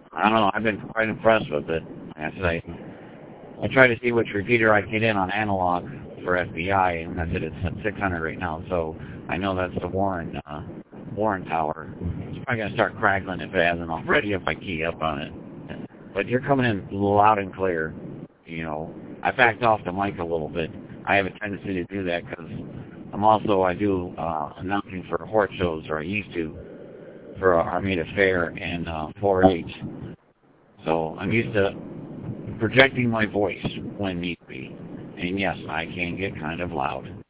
I don't know. I've been quite impressed with it. Like I said, I try to see which repeater I get in on analog for FBI, and that's it. It's at 600 right now, so I know that's the Warren tower. It's probably going to start crackling if it hasn't already if I key up on it. But you're coming in loud and clear. You know, I backed off the mic a little bit. I have a tendency to do that because I do announcing for horse shows, or I used to, for Armada Fair and 4-H. So I'm used to projecting my voice when need be. And yes, I can get kind of loud.